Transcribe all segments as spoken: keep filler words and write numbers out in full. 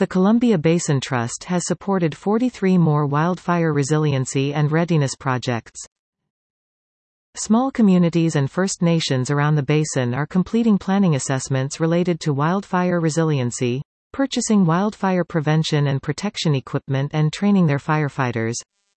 The Columbia Basin Trust has supported forty-three more wildfire resiliency and readiness projects. Small communities and First Nations around the basin are completing planning assessments related to wildfire resiliency, purchasing wildfire prevention and protection equipment and training their firefighters.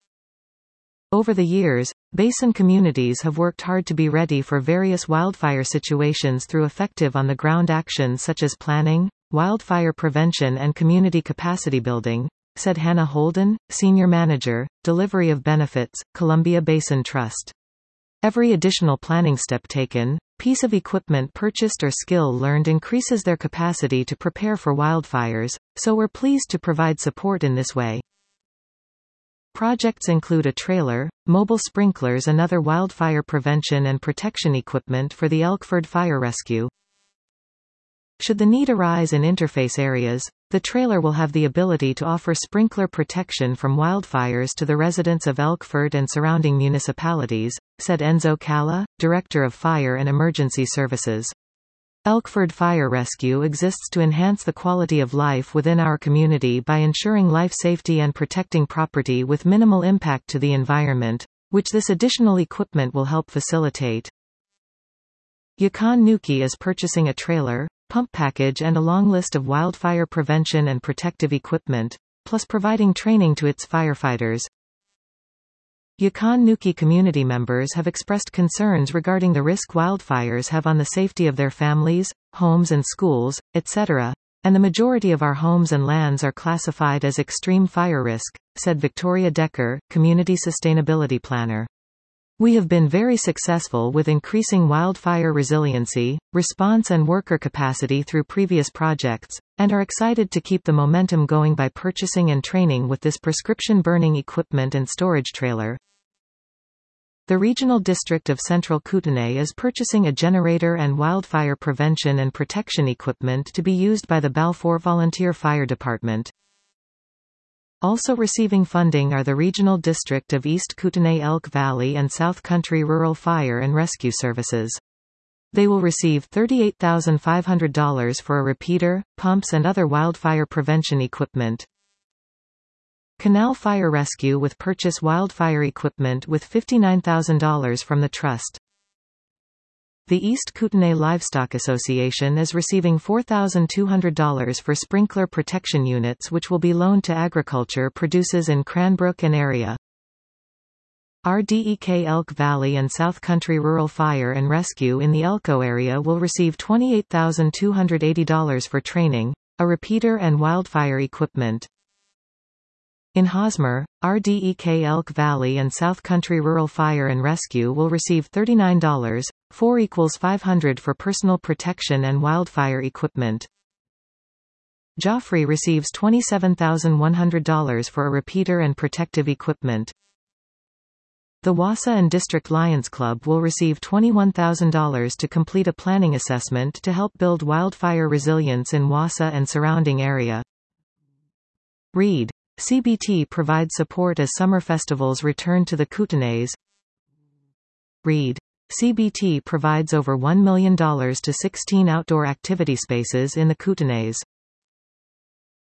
Over the years, basin communities have worked hard to be ready for various wildfire situations through effective on-the-ground actions such as planning, wildfire prevention and community capacity building, said Hannah Holden, Senior Manager, Delivery of Benefits, Columbia Basin Trust. Every additional planning step taken, piece of equipment purchased or skill learned increases their capacity to prepare for wildfires, so we're pleased to provide support in this way. Projects include a trailer, mobile sprinklers and other wildfire prevention and protection equipment for the Elkford Fire Rescue. Should the need arise in interface areas, the trailer will have the ability to offer sprinkler protection from wildfires to the residents of Elkford and surrounding municipalities, said Enzo Calla, Director of Fire and Emergency Services. Elkford Fire Rescue exists to enhance the quality of life within our community by ensuring life safety and protecting property with minimal impact to the environment, which this additional equipment will help facilitate. Yukon Nuki is purchasing a trailer, pump package and a long list of wildfire prevention and protective equipment, plus providing training to its firefighters. Yukon Nuki community members have expressed concerns regarding the risk wildfires have on the safety of their families, homes and schools, et cetera, and the majority of our homes and lands are classified as extreme fire risk, said Victoria Decker, Community Sustainability Planner. We have been very successful with increasing wildfire resiliency, response and worker capacity through previous projects, and are excited to keep the momentum going by purchasing and training with this prescription burning equipment and storage trailer. The Regional District of Central Kootenay is purchasing a generator and wildfire prevention and protection equipment to be used by the Balfour Volunteer Fire Department. Also receiving funding are the Regional District of East Kootenay Elk Valley and South Country Rural Fire and Rescue Services. They will receive thirty-eight thousand five hundred dollars for a repeater, pumps and other wildfire prevention equipment. Canal Fire Rescue with purchase wildfire equipment with fifty-nine thousand dollars from the Trust. The East Kootenay Livestock Association is receiving four thousand two hundred dollars for sprinkler protection units which will be loaned to agriculture produces in Cranbrook and area. R D E K Elk Valley and South Country Rural Fire and Rescue in the Elko area will receive twenty-eight thousand two hundred eighty dollars for training, a repeater and wildfire equipment. In Hosmer, R D E K Elk Valley and South Country Rural Fire and Rescue will receive thirty-nine dollars, four equals five hundred for personal protection and wildfire equipment. Joffrey receives twenty-seven thousand one hundred dollars for a repeater and protective equipment. The Wassa and District Lions Club will receive twenty-one thousand dollars to complete a planning assessment to help build wildfire resilience in Wassa and surrounding area. Reed. C B T provides support as summer festivals return to the Kootenays. Reed. C B T provides over one million dollars to sixteen outdoor activity spaces in the Kootenays.